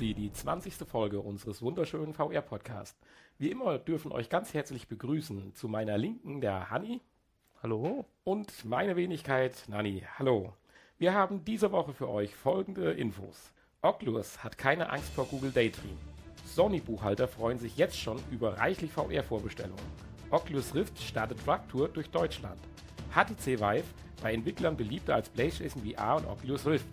Sie, die 20. Folge unseres wunderschönen VR-Podcasts. Wie immer dürfen euch ganz herzlich begrüßen zu meiner Linken der Hanni. Hallo. Und meine Wenigkeit Nanni. Hallo. Wir haben diese Woche für euch folgende Infos. Oculus hat keine Angst vor Google Daydream. Sony-Buchhalter freuen sich jetzt schon über reichlich VR-Vorbestellungen. Oculus Rift startet Trucktour durch Deutschland. HTC Vive bei Entwicklern beliebter als PlayStation VR und Oculus Rift.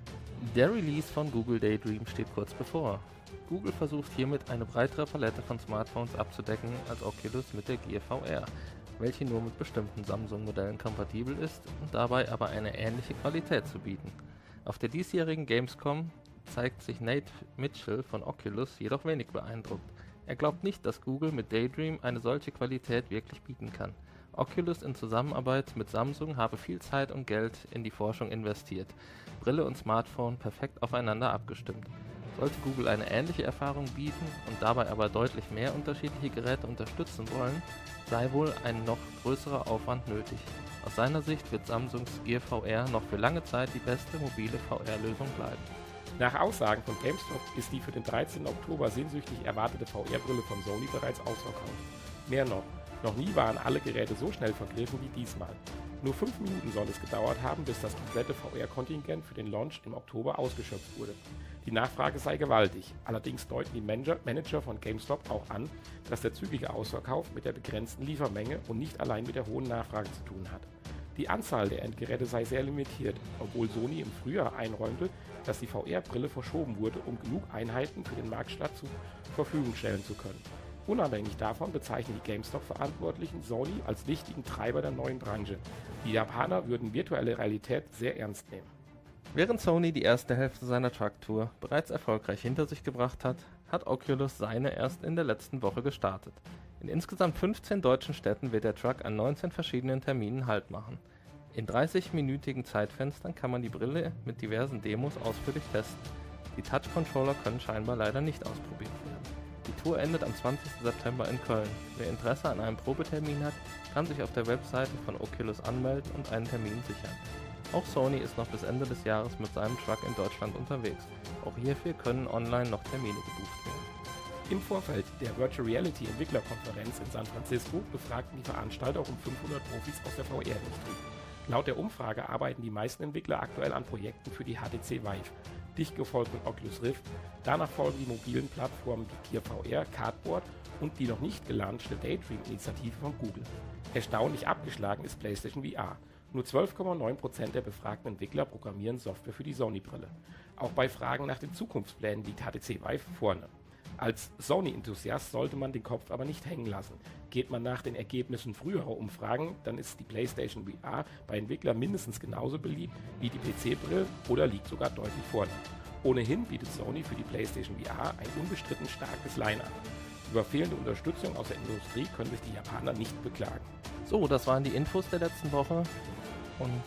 Der Release von Google Daydream steht kurz bevor. Google versucht hiermit eine breitere Palette von Smartphones abzudecken als Oculus mit der Gear VR, welche nur mit bestimmten Samsung-Modellen kompatibel ist und dabei aber eine ähnliche Qualität zu bieten. Auf der diesjährigen Gamescom zeigt sich Nate Mitchell von Oculus jedoch wenig beeindruckt. Er glaubt nicht, dass Google mit Daydream eine solche Qualität wirklich bieten kann. Oculus in Zusammenarbeit mit Samsung habe viel Zeit und Geld in die Forschung investiert, Brille und Smartphone perfekt aufeinander abgestimmt. Sollte Google eine ähnliche Erfahrung bieten und dabei aber deutlich mehr unterschiedliche Geräte unterstützen wollen, sei wohl ein noch größerer Aufwand nötig. Aus seiner Sicht wird Samsungs Gear VR noch für lange Zeit die beste mobile VR-Lösung bleiben. Nach Aussagen von GameStop ist die für den 13. Oktober sehnsüchtig erwartete VR-Brille von Sony bereits ausverkauft. Mehr noch nie waren alle Geräte so schnell vergriffen wie diesmal. Nur 5 Minuten soll es gedauert haben, bis das komplette VR-Kontingent für den Launch im Oktober ausgeschöpft wurde. Die Nachfrage sei gewaltig, allerdings deuten die Manager von GameStop auch an, dass der zügige Ausverkauf mit der begrenzten Liefermenge und nicht allein mit der hohen Nachfrage zu tun hat. Die Anzahl der Endgeräte sei sehr limitiert, obwohl Sony im Frühjahr einräumte, dass die VR-Brille verschoben wurde, um genug Einheiten für den Marktstart zur Verfügung stellen zu können. Unabhängig davon bezeichnen die GameStop-Verantwortlichen Sony als wichtigen Treiber der neuen Branche. Die Japaner würden virtuelle Realität sehr ernst nehmen. Während Sony die erste Hälfte seiner Trucktour bereits erfolgreich hinter sich gebracht hat, hat Oculus seine erst in der letzten Woche gestartet. In insgesamt 15 deutschen Städten wird der Truck an 19 verschiedenen Terminen Halt machen. In 30-minütigen Zeitfenstern kann man die Brille mit diversen Demos ausführlich testen. Die Touch-Controller können scheinbar leider nicht ausprobiert werden. Die Tour endet am 20. September in Köln. Wer Interesse an einem Probetermin hat, kann sich auf der Webseite von Oculus anmelden und einen Termin sichern. Auch Sony ist noch bis Ende des Jahres mit seinem Truck in Deutschland unterwegs. Auch hierfür können online noch Termine gebucht werden. Im Vorfeld der Virtual Reality Entwicklerkonferenz in San Francisco befragten die Veranstalter um 500 Profis aus der VR-Industrie. Laut der Umfrage arbeiten die meisten Entwickler aktuell an Projekten für die HTC Vive, dicht gefolgt von Oculus Rift. Danach folgen die mobilen Plattformen die Gear VR, Cardboard und die noch nicht gelaunchte Daydream-Initiative von Google. Erstaunlich abgeschlagen ist PlayStation VR. Nur 12,9% der befragten Entwickler programmieren Software für die Sony-Brille. Auch bei Fragen nach den Zukunftsplänen liegt HTC Vive vorne. Als Sony-Enthusiast sollte man den Kopf aber nicht hängen lassen. Geht man nach den Ergebnissen früherer Umfragen, dann ist die PlayStation VR bei Entwicklern mindestens genauso beliebt wie die PC-Brille oder liegt sogar deutlich vorne. Ohnehin bietet Sony für die PlayStation VR ein unbestritten starkes Line-up. Über fehlende Unterstützung aus der Industrie können sich die Japaner nicht beklagen. So, das waren die Infos der letzten Woche. Und,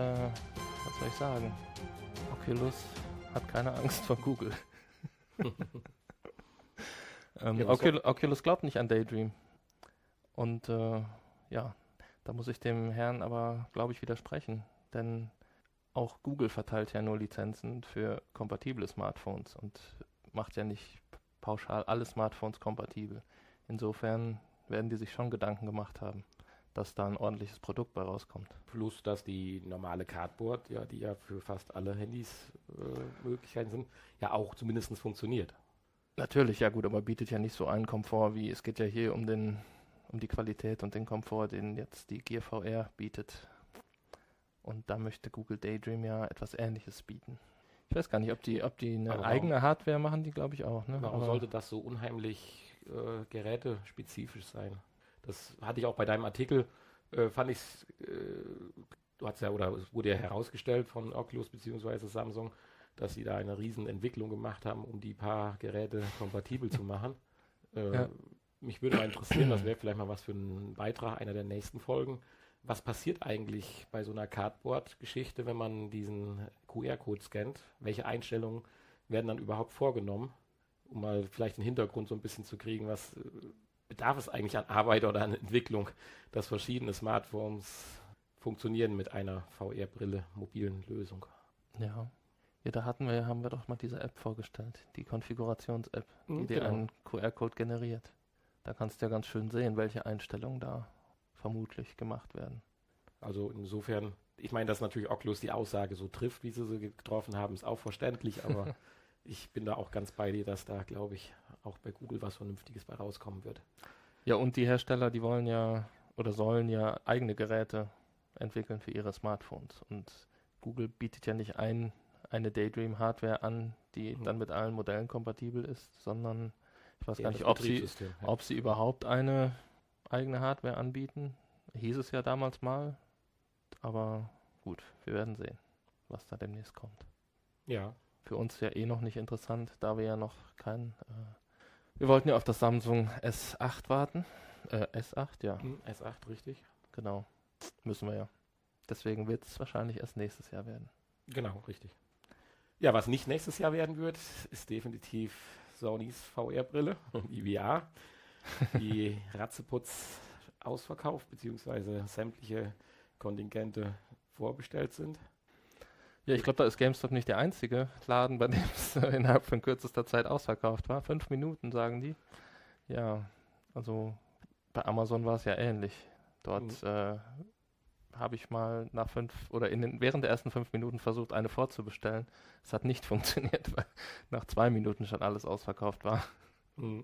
was soll ich sagen? Oculus hat keine Angst vor Google. Oculus glaubt nicht an Daydream. Und ja, da muss ich dem Herrn aber, glaube ich, widersprechen. Denn auch Google verteilt ja nur Lizenzen für kompatible Smartphones und macht ja nicht pauschal alle Smartphones kompatibel. Insofern werden die sich schon Gedanken gemacht haben, dass da ein ordentliches Produkt bei rauskommt. Plus, dass die normale Cardboard, ja, die ja für fast alle Handys Möglichkeiten sind, ja auch zumindest funktioniert. Natürlich, ja gut, aber bietet ja nicht so einen Komfort wie, es geht ja hier um die Qualität und den Komfort, den jetzt die Gear VR bietet. Und da möchte Google Daydream ja etwas Ähnliches bieten. Ich weiß gar nicht, ob die eine eigene Hardware machen, die glaube ich auch. Ne? Warum sollte das so unheimlich gerätespezifisch sein? Das hatte ich auch bei deinem Artikel, fand ich du hast ja, oder es wurde ja herausgestellt von Oculus bzw. Samsung, dass sie da eine riesen Entwicklung gemacht haben, um die paar Geräte kompatibel zu machen. Ja. Mich würde mal interessieren, das wäre vielleicht mal was für einen Beitrag einer der nächsten Folgen. Was passiert eigentlich bei so einer Cardboard-Geschichte, wenn man diesen QR-Code scannt? Welche Einstellungen werden dann überhaupt vorgenommen? Um mal vielleicht den Hintergrund so ein bisschen zu kriegen, was bedarf es eigentlich an Arbeit oder an Entwicklung, dass verschiedene Smartphones funktionieren mit einer VR-Brille, mobilen Lösung? Ja. Ja, haben wir doch mal diese App vorgestellt, die Konfigurations-App, die dir Genau. einen QR-Code generiert. Da kannst du ja ganz schön sehen, welche Einstellungen da vermutlich gemacht werden. Also insofern, ich meine, dass natürlich Oculus die Aussage so trifft, wie sie getroffen haben, ist auch verständlich, aber ich bin da auch ganz bei dir, dass da, glaube ich, auch bei Google was Vernünftiges bei rauskommen wird. Ja, und die Hersteller, die wollen ja oder sollen ja eigene Geräte entwickeln für ihre Smartphones. Und Google bietet ja nicht eine Daydream-Hardware an, die dann mit allen Modellen kompatibel ist, sondern ich weiß gar nicht, ob sie überhaupt eine eigene Hardware anbieten. Hieß es ja damals mal. Aber gut, wir werden sehen, was da demnächst kommt. Ja. Für uns ja eh noch nicht interessant, da wir ja noch wir wollten ja auf das Samsung S8 warten. S8, ja. S8, richtig. Genau. Müssen wir ja. Deswegen wird es wahrscheinlich erst nächstes Jahr werden. Genau, richtig. Ja, was nicht nächstes Jahr werden wird, ist definitiv Sonys VR-Brille, die VR, die ratzeputz ausverkauft, beziehungsweise sämtliche Kontingente vorbestellt sind. Ja, ich glaube, da ist GameStop nicht der einzige Laden, bei dem es innerhalb von kürzester Zeit ausverkauft war. 5 Minuten, sagen die. Ja, also bei Amazon war es ja ähnlich. Dort habe ich mal während der ersten 5 Minuten versucht, eine vorzubestellen. Es hat nicht funktioniert, weil nach 2 Minuten schon alles ausverkauft war. Und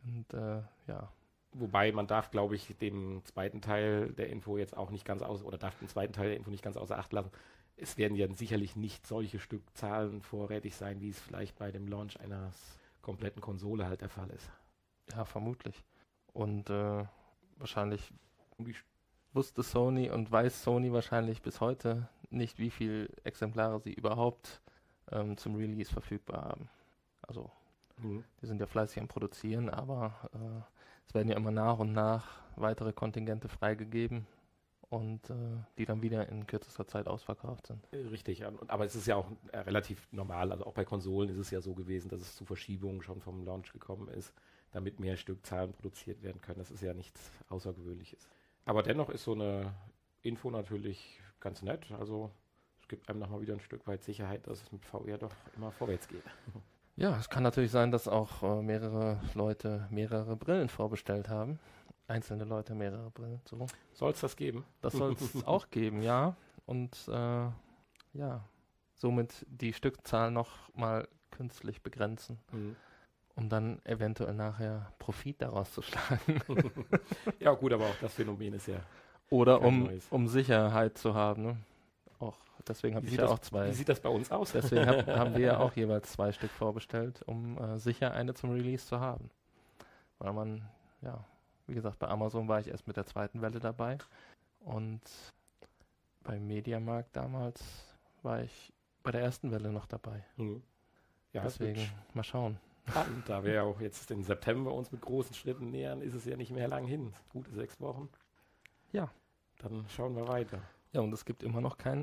ja. Wobei man darf, glaube ich, den zweiten Teil der Info jetzt auch nicht ganz darf den zweiten Teil der Info nicht ganz außer Acht lassen. Es werden ja sicherlich nicht solche Stückzahlen vorrätig sein, wie es vielleicht bei dem Launch einer kompletten Konsole halt der Fall ist. Ja, vermutlich. Und wahrscheinlich wusste Sony und weiß Sony wahrscheinlich bis heute nicht, wie viele Exemplare sie überhaupt zum Release verfügbar haben. Also, die sind ja fleißig am Produzieren, aber es werden ja immer nach und nach weitere Kontingente freigegeben und die dann wieder in kürzester Zeit ausverkauft sind. Richtig, aber es ist ja auch relativ normal, also auch bei Konsolen ist es ja so gewesen, dass es zu Verschiebungen schon vom Launch gekommen ist, damit mehr Stückzahlen produziert werden können. Das ist ja nichts Außergewöhnliches. Aber dennoch ist so eine Info natürlich ganz nett, also es gibt einem nochmal wieder ein Stück weit Sicherheit, dass es mit VR doch immer vorwärts geht. Ja, es kann natürlich sein, dass auch mehrere Leute mehrere Brillen vorbestellt haben. Einzelne Leute mehrere Brillen. So. Soll es das geben? Das soll es auch geben, ja. Und ja, somit die Stückzahl noch mal künstlich begrenzen, um dann eventuell nachher Profit daraus zu schlagen. Ja gut, aber auch das Phänomen ist ja oder um Sicherheit zu haben, ne? Auch deswegen habe ich ja auch 2. Wie sieht das bei uns aus? Deswegen haben wir ja auch jeweils 2 Stück vorbestellt, um sicher eine zum Release zu haben. Weil man, ja, wie gesagt, bei Amazon war ich erst mit der zweiten Welle dabei und beim Mediamarkt damals war ich bei der ersten Welle noch dabei. Ja, deswegen mal schauen. Und da wir ja auch jetzt den September uns mit großen Schritten nähern, ist es ja nicht mehr lang hin. Gute 6 Wochen. Ja. Dann schauen wir weiter. Ja, und es gibt immer noch keine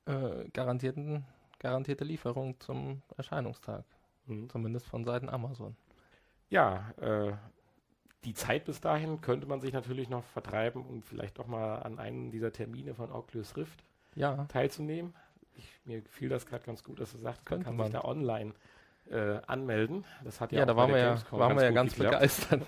garantierte Lieferung zum Erscheinungstag. Zumindest von Seiten Amazon. Ja, die Zeit bis dahin könnte man sich natürlich noch vertreiben und vielleicht doch mal an einem dieser Termine von Oculus Rift teilzunehmen. Mir gefiel das gerade ganz gut, dass du sagst, man kann sich da online anmelden. Das hat ja auch da waren wir ja ganz begeistert.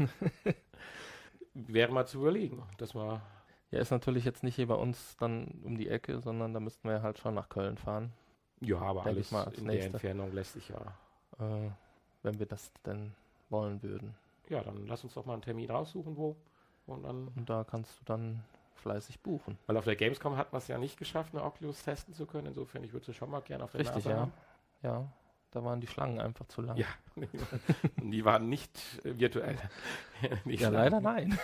Wäre mal zu überlegen, dass man... Ja, ist natürlich jetzt nicht hier bei uns dann um die Ecke, sondern da müssten wir halt schon nach Köln fahren. Ja, aber alles in der Entfernung lässt sich ja... wenn wir das denn wollen würden. Ja, dann lass uns doch mal einen Termin raussuchen, wo. Und da kannst du dann fleißig buchen. Weil auf der Gamescom hat man es ja nicht geschafft, eine Oculus testen zu können. Insofern, ich würde sie schon mal gerne auf der Nase haben. Ja, da waren die Schlangen einfach zu lang. Ja, und die waren nicht virtuell. Nicht leider nein.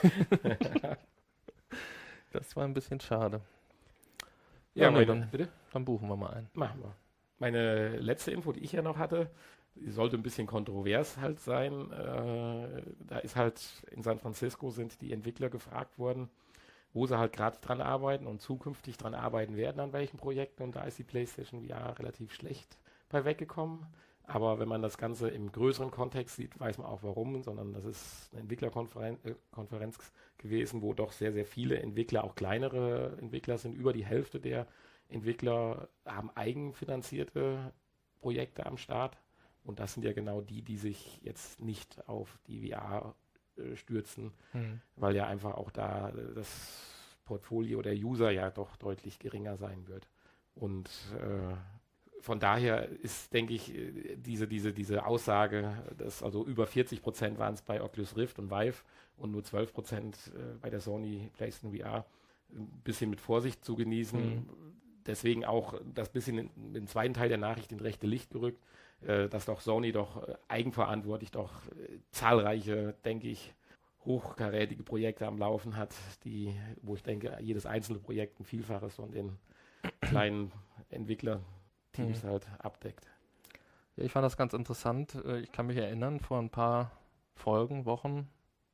Das war ein bisschen schade. Ja, dann buchen wir mal ein. Machen wir. Meine letzte Info, die ich ja noch hatte, die sollte ein bisschen kontrovers halt sein. Da ist halt in San Francisco sind die Entwickler gefragt worden, wo sie halt gerade dran arbeiten und zukünftig dran arbeiten werden, an welchen Projekten. Und da ist die PlayStation VR relativ schlecht bei weggekommen. Aber wenn man das Ganze im größeren Kontext sieht, weiß man auch warum, sondern das ist eine Entwicklerkonferenz gewesen, wo doch sehr, sehr viele Entwickler, auch kleinere Entwickler sind. Über die Hälfte der Entwickler haben eigenfinanzierte Projekte am Start. Und das sind ja genau die sich jetzt nicht auf die VR stürzen, weil ja einfach auch da das Portfolio der User ja doch deutlich geringer sein wird. Und von daher ist, denke ich, diese Aussage, dass also über 40% waren es bei Oculus Rift und Vive und nur 12% bei der Sony PlayStation VR, ein bisschen mit Vorsicht zu genießen. Deswegen auch das bisschen im zweiten Teil der Nachricht in rechte Licht gerückt, dass doch Sony doch eigenverantwortlich doch zahlreiche, denke ich, hochkarätige Projekte am Laufen hat, wo ich denke, jedes einzelne Projekt ein Vielfaches von den kleinen Entwicklerteams halt abdeckt. Ja, ich fand das ganz interessant. Ich kann mich erinnern, vor ein paar Wochen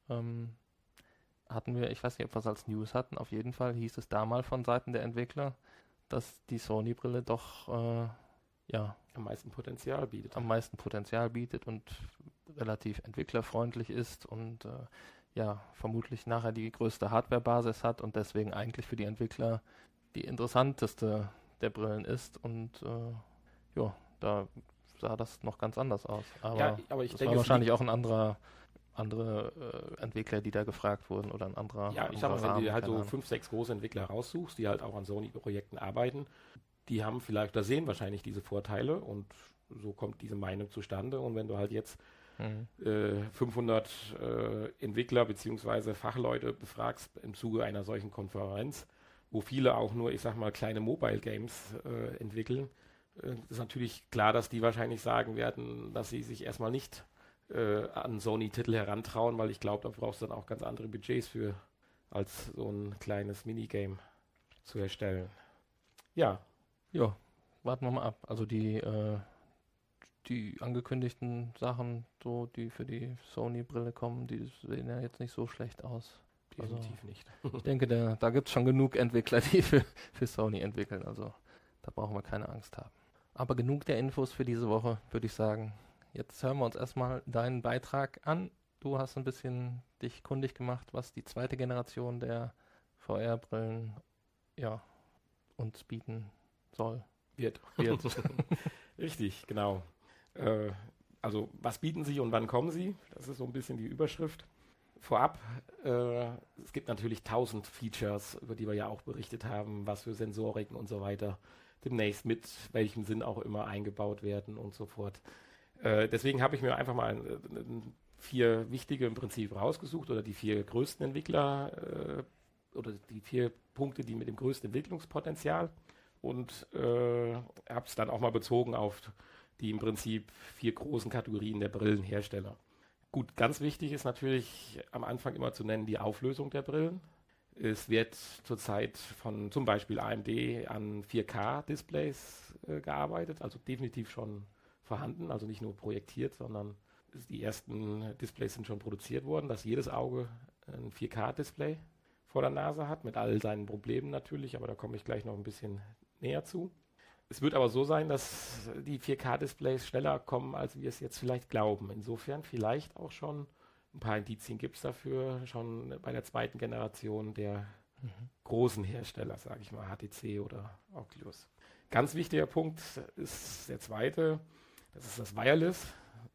hatten wir, ich weiß nicht, ob wir es als News hatten, auf jeden Fall hieß es da mal von Seiten der Entwickler, dass die Sony-Brille doch am meisten Potenzial bietet und relativ entwicklerfreundlich ist und vermutlich nachher die größte Hardware-Basis hat und deswegen eigentlich für die Entwickler die interessanteste der Brillen ist und da sah das noch ganz anders aus. Aber ich das denke, war wahrscheinlich auch andere Entwickler, die da gefragt wurden oder ein anderer. Ja, ich sag mal, wenn du halt so 5, 6 große Entwickler raussuchst, die halt auch an Sony-Projekten arbeiten, die haben vielleicht, da sehen wahrscheinlich diese Vorteile und so kommt diese Meinung zustande. Und wenn du halt jetzt 500 Entwickler bzw. Fachleute befragst im Zuge einer solchen Konferenz, wo viele auch nur, ich sag mal, kleine Mobile Games entwickeln, ist natürlich klar, dass die wahrscheinlich sagen werden, dass sie sich erstmal nicht an Sony-Titel herantrauen, weil ich glaube, da brauchst du dann auch ganz andere Budgets für, als so ein kleines Minigame zu erstellen. Ja. Ja, warten wir mal ab. Also die angekündigten Sachen, so die für die Sony-Brille kommen, die sehen ja jetzt nicht so schlecht aus. Definitiv nicht. Ich denke, da gibt es schon genug Entwickler, die für Sony entwickeln. Also da brauchen wir keine Angst haben. Aber genug der Infos für diese Woche, würde ich sagen. Jetzt hören wir uns erstmal deinen Beitrag an. Du hast ein bisschen dich kundig gemacht, was die zweite Generation der VR-Brillen uns bieten soll. Wird. Richtig, genau. Also was bieten sie und wann kommen sie? Das ist so ein bisschen die Überschrift. Vorab, es gibt natürlich 1000 Features, über die wir ja auch berichtet haben, was für Sensoriken und so weiter demnächst mit welchem Sinn auch immer eingebaut werden und so fort. Deswegen habe ich mir einfach mal 4 wichtige im Prinzip rausgesucht oder die 4 größten Entwickler oder die 4 Punkte, die mit dem größten Entwicklungspotenzial und habe es dann auch mal bezogen auf die im Prinzip 4 großen Kategorien der Brillenhersteller. Gut, ganz wichtig ist natürlich am Anfang immer zu nennen die Auflösung der Brillen. Es wird zurzeit von zum Beispiel AMD an 4K-Displays gearbeitet, also definitiv schon vorhanden, also nicht nur projektiert, sondern die ersten Displays sind schon produziert worden, dass jedes Auge ein 4K-Display vor der Nase hat, mit all seinen Problemen natürlich, aber da komme ich gleich noch ein bisschen näher zu. Es wird aber so sein, dass die 4K-Displays schneller kommen, als wir es jetzt vielleicht glauben. Insofern vielleicht auch schon ein paar Indizien gibt es dafür, schon bei der zweiten Generation der großen Hersteller, sage ich mal, HTC oder Oculus. Ganz wichtiger Punkt ist der zweite, das ist das Wireless.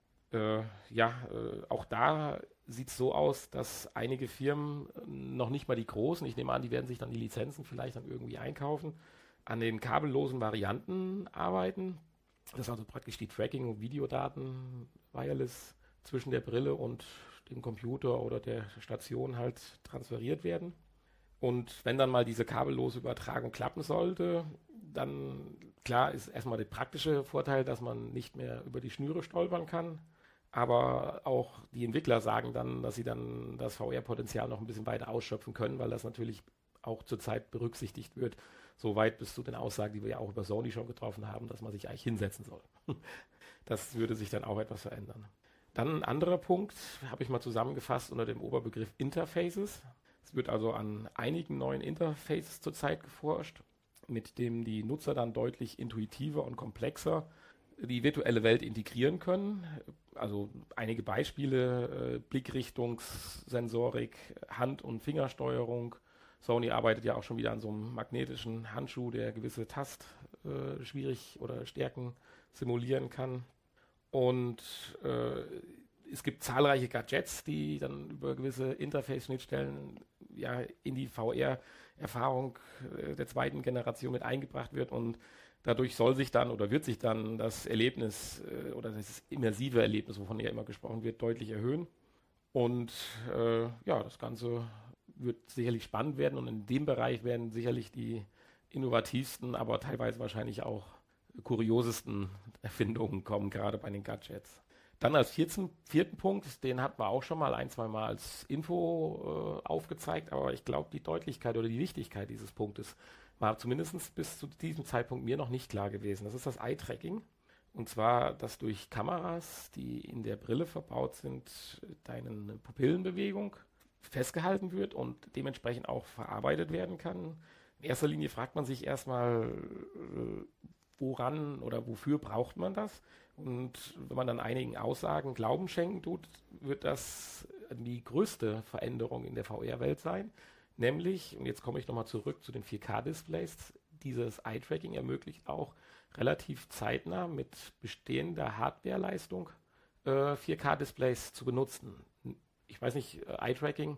Auch da sieht es so aus, dass einige Firmen, noch nicht mal die großen, ich nehme an, die werden sich dann die Lizenzen vielleicht dann irgendwie einkaufen, an den kabellosen Varianten arbeiten. Das ist also praktisch die Tracking- und Videodaten Wireless zwischen der Brille und dem Computer oder der Station halt transferiert werden. Und wenn dann mal diese kabellose Übertragung klappen sollte, dann klar ist erstmal der praktische Vorteil, dass man nicht mehr über die Schnüre stolpern kann. Aber auch die Entwickler sagen dann, dass sie dann das VR-Potenzial noch ein bisschen weiter ausschöpfen können, weil das natürlich auch zurzeit berücksichtigt wird. Soweit bis zu den Aussagen, die wir ja auch über Sony schon getroffen haben, dass man sich eigentlich hinsetzen soll. Das würde sich dann auch etwas verändern. Dann ein anderer Punkt, habe ich mal zusammengefasst unter dem Oberbegriff Interfaces. Es wird also an einigen neuen Interfaces zurzeit geforscht, mit dem die Nutzer dann deutlich intuitiver und komplexer die virtuelle Welt integrieren können. Also einige Beispiele, Blickrichtungssensorik, Hand- und Fingersteuerung, Sony arbeitet ja auch schon wieder an so einem magnetischen Handschuh, der gewisse schwierig oder Stärken simulieren kann. Und es gibt zahlreiche Gadgets, die dann über gewisse Interface-Schnittstellen ja in die VR-Erfahrung der zweiten Generation mit eingebracht wird, und dadurch soll sich dann oder wird sich dann das Erlebnis oder das immersive Erlebnis, wovon ja immer gesprochen wird, deutlich erhöhen. Und ja, das Ganze wird sicherlich spannend werden, und in dem Bereich werden sicherlich die innovativsten, aber teilweise wahrscheinlich auch kuriosesten Erfindungen kommen, gerade bei den Gadgets. Dann als vierten Punkt, den hatten wir auch schon mal ein, zwei Mal als Info aufgezeigt, aber ich glaube, die Deutlichkeit oder die Wichtigkeit dieses Punktes war zumindest bis zu diesem Zeitpunkt mir noch nicht klar gewesen. Das ist das Eye-Tracking. Und zwar, dass durch Kameras, die in der Brille verbaut sind, deine Pupillenbewegung festgehalten wird und dementsprechend auch verarbeitet werden kann. In erster Linie fragt man sich erstmal, woran oder wofür braucht man das? Und wenn man dann einigen Aussagen Glauben schenken tut, wird das die größte Veränderung in der VR-Welt sein. Nämlich, und jetzt komme ich nochmal zurück zu den 4K-Displays, dieses Eye-Tracking ermöglicht auch relativ zeitnah mit bestehender Hardwareleistung 4K-Displays zu benutzen. Ich weiß nicht, Eye-Tracking,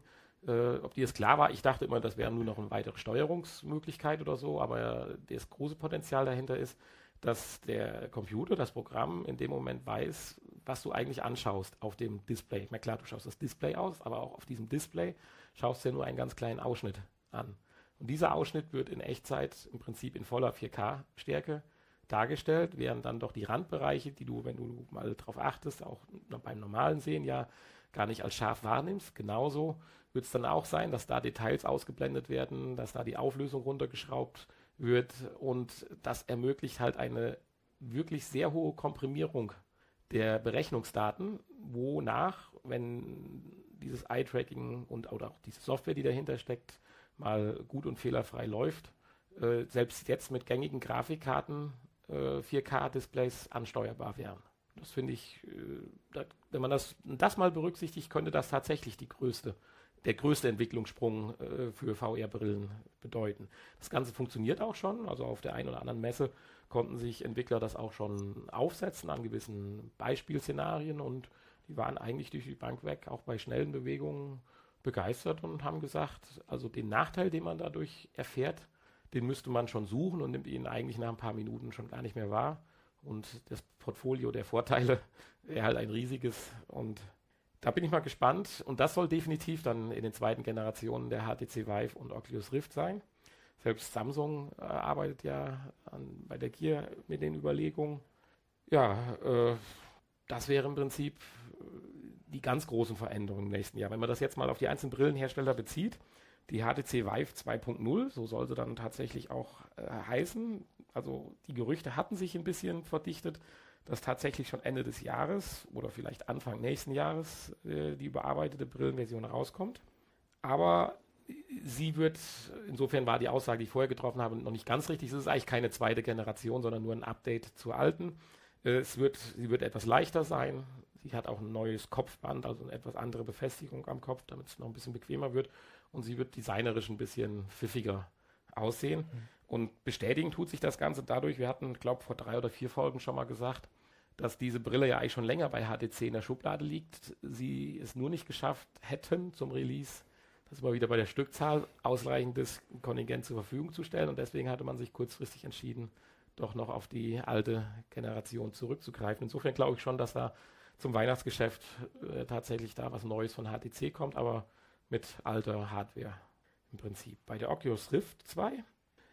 ob dir das klar war. Ich dachte immer, das wäre nur noch eine weitere Steuerungsmöglichkeit oder so, aber das große Potenzial dahinter ist, dass der Computer, das Programm in dem Moment weiß, was du eigentlich anschaust auf dem Display. Na klar, du schaust das Display aus, aber auch auf diesem Display schaust du ja nur einen ganz kleinen Ausschnitt an. Und dieser Ausschnitt wird in Echtzeit im Prinzip in voller 4K-Stärke dargestellt, während dann doch die Randbereiche, die du, wenn du mal drauf achtest, auch beim normalen Sehen ja gar nicht als scharf wahrnimmst. Genauso wird es dann auch sein, dass da Details ausgeblendet werden, dass da die Auflösung runtergeschraubt wird, und das ermöglicht halt eine wirklich sehr hohe Komprimierung der Berechnungsdaten, wonach, wenn dieses Eye-Tracking oder auch diese Software, die dahinter steckt, mal gut und fehlerfrei läuft, selbst jetzt mit gängigen Grafikkarten 4K-Displays ansteuerbar wären. Das finde ich, wenn man das mal berücksichtigt, könnte das tatsächlich der größte Entwicklungssprung für VR-Brillen bedeuten. Das Ganze funktioniert auch schon, also auf der einen oder anderen Messe konnten sich Entwickler das auch schon aufsetzen an gewissen Beispielszenarien, und die waren eigentlich durch die Bank weg, auch bei schnellen Bewegungen begeistert, und haben gesagt, also den Nachteil, den man dadurch erfährt, den müsste man schon suchen und nimmt ihn eigentlich nach ein paar Minuten schon gar nicht mehr wahr. Und das Portfolio der Vorteile wäre halt ein riesiges, und da bin ich mal gespannt, und das soll definitiv dann in den zweiten Generationen der HTC Vive und Oculus Rift sein. Selbst Samsung arbeitet ja bei der Gear mit den Überlegungen. Ja, das wäre im Prinzip die ganz großen Veränderungen im nächsten Jahr. Wenn man das jetzt mal auf die einzelnen Brillenhersteller bezieht, die HTC Vive 2.0, so soll sie dann tatsächlich auch heißen. Also die Gerüchte hatten sich ein bisschen verdichtet, dass tatsächlich schon Ende des Jahres oder vielleicht Anfang nächsten Jahres die überarbeitete Brillenversion rauskommt. Aber sie wird, insofern war die Aussage, die ich vorher getroffen habe, noch nicht ganz richtig. Es ist eigentlich keine zweite Generation, sondern nur ein Update zur alten. Sie wird etwas leichter sein. Sie hat auch ein neues Kopfband, also eine etwas andere Befestigung am Kopf, damit es noch ein bisschen bequemer wird. Und sie wird designerisch ein bisschen pfiffiger aussehen. Und bestätigen tut sich das Ganze dadurch, wir hatten, glaube ich, vor 3 oder 4 Folgen schon mal gesagt, dass diese Brille ja eigentlich schon länger bei HTC in der Schublade liegt. Sie es nur nicht geschafft hätten zum Release, das immer wieder bei der Stückzahl ausreichendes Kontingent zur Verfügung zu stellen. Und deswegen hatte man sich kurzfristig entschieden, doch noch auf die alte Generation zurückzugreifen. Insofern glaube ich schon, dass da zum Weihnachtsgeschäft tatsächlich da was Neues von HTC kommt, aber mit alter Hardware im Prinzip. Bei der Oculus Rift 2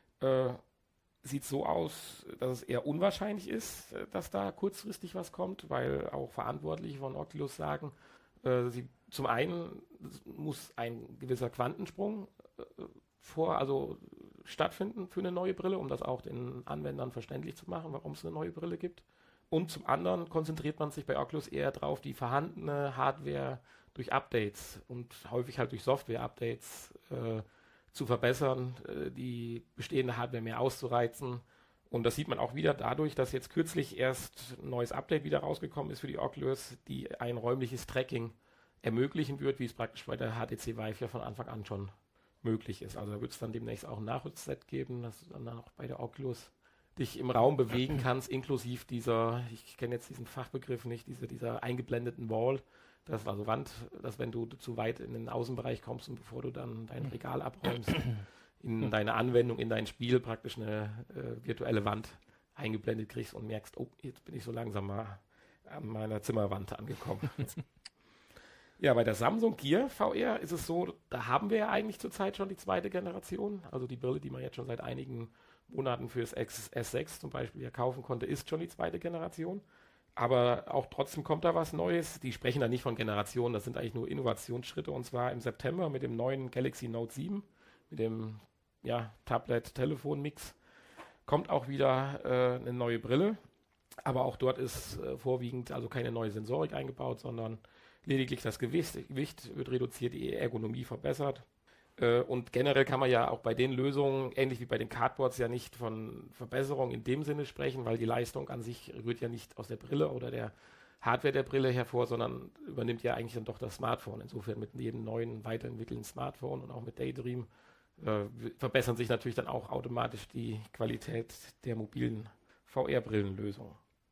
sieht so aus, dass es eher unwahrscheinlich ist, dass da kurzfristig was kommt, weil auch Verantwortliche von Oculus sagen, zum einen muss ein gewisser Quantensprung stattfinden für eine neue Brille, um das auch den Anwendern verständlich zu machen, warum es eine neue Brille gibt. Und zum anderen konzentriert man sich bei Oculus eher darauf, die vorhandene Hardware durch Updates und häufig halt durch Software-Updates zu verbessern, die bestehende Hardware mehr auszureizen. Und das sieht man auch wieder dadurch, dass jetzt kürzlich erst ein neues Update wieder rausgekommen ist für die Oculus, die ein räumliches Tracking ermöglichen wird, wie es praktisch bei der HTC Vive ja von Anfang an schon möglich ist. Also da wird es dann demnächst auch ein Nachrüstset geben, dass du dann auch bei der Oculus dich im Raum bewegen kannst, inklusive dieser, ich kenne jetzt diesen Fachbegriff nicht, dieser eingeblendeten Wall, das also Wand, dass wenn du zu weit in den Außenbereich kommst und bevor du dann dein Regal abräumst, in deine Anwendung, in dein Spiel praktisch eine virtuelle Wand eingeblendet kriegst und merkst, oh, jetzt bin ich so langsam mal an meiner Zimmerwand angekommen. Ja, bei der Samsung Gear VR ist es so, da haben wir ja eigentlich zurzeit schon die zweite Generation. Also die Brille, die man jetzt schon seit einigen Monaten fürs S6 zum Beispiel ja kaufen konnte, ist schon die zweite Generation. Aber auch trotzdem kommt da was Neues. Die sprechen da nicht von Generationen, das sind eigentlich nur Innovationsschritte. Und zwar im September mit dem neuen Galaxy Note 7, mit dem Tablet-Telefon-Mix, kommt auch wieder eine neue Brille. Aber auch dort ist vorwiegend also keine neue Sensorik eingebaut, sondern lediglich das Gewicht wird reduziert, die Ergonomie verbessert. Und generell kann man ja auch bei den Lösungen, ähnlich wie bei den Cardboards, ja nicht von Verbesserung in dem Sinne sprechen, weil die Leistung an sich rührt ja nicht aus der Brille oder der Hardware der Brille hervor, sondern übernimmt ja eigentlich dann doch das Smartphone. Insofern mit jedem neuen, weiterentwickelten Smartphone und auch mit Daydream verbessern sich natürlich dann auch automatisch die Qualität der mobilen VR-Brillenlösungen.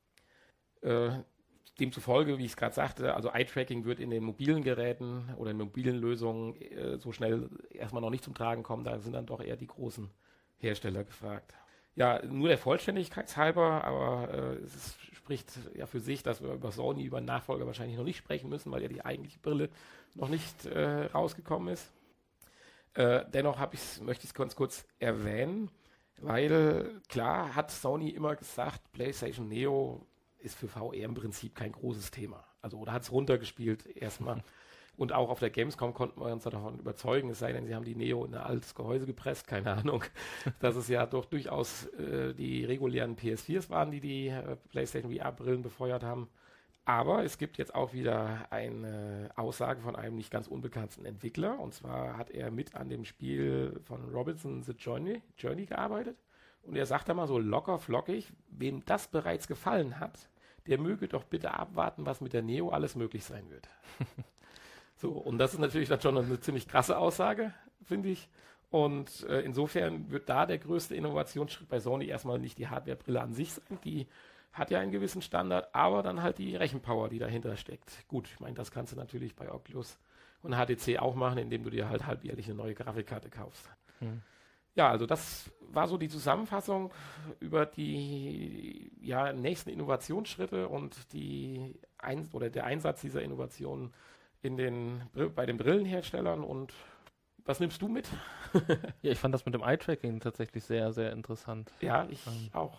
Demzufolge, wie ich es gerade sagte, also Eye-Tracking wird in den mobilen Geräten oder in mobilen Lösungen so schnell erstmal noch nicht zum Tragen kommen. Da sind dann doch eher die großen Hersteller gefragt. Ja, nur der Vollständigkeit halber, aber es spricht ja für sich, dass wir über Sony, über einen Nachfolger wahrscheinlich noch nicht sprechen müssen, weil ja die eigentliche Brille noch nicht rausgekommen ist. Dennoch möchte ich es ganz kurz erwähnen, weil klar hat Sony immer gesagt, PlayStation Neo ist für VR im Prinzip kein großes Thema. Also, oder hat es runtergespielt erstmal. Und auch auf der Gamescom konnten wir uns davon überzeugen, es sei denn, sie haben die Neo in ein altes Gehäuse gepresst, keine Ahnung, dass es ja doch durchaus die regulären PS4s waren, die PlayStation VR-Brillen befeuert haben. Aber es gibt jetzt auch wieder eine Aussage von einem nicht ganz unbekannten Entwickler. Und zwar hat er mit an dem Spiel von Robinson The Journey gearbeitet. Und er sagt da mal so locker flockig, wem das bereits gefallen hat, der möge doch bitte abwarten, was mit der Neo alles möglich sein wird. So, und das ist natürlich dann schon eine ziemlich krasse Aussage, finde ich. Und insofern wird da der größte Innovationsschritt bei Sony erstmal nicht die Hardware-Brille an sich sein, die hat ja einen gewissen Standard, aber dann halt die Rechenpower, die dahinter steckt. Gut, ich meine, das kannst du natürlich bei Oculus und HTC auch machen, indem du dir halt halbjährlich eine neue Grafikkarte kaufst. Ja, also das war so die Zusammenfassung über die nächsten Innovationsschritte und der Einsatz dieser Innovationen bei den Brillenherstellern. Und was nimmst du mit? Ja, ich fand das mit dem Eye-Tracking tatsächlich sehr, sehr interessant. Ja, ich auch.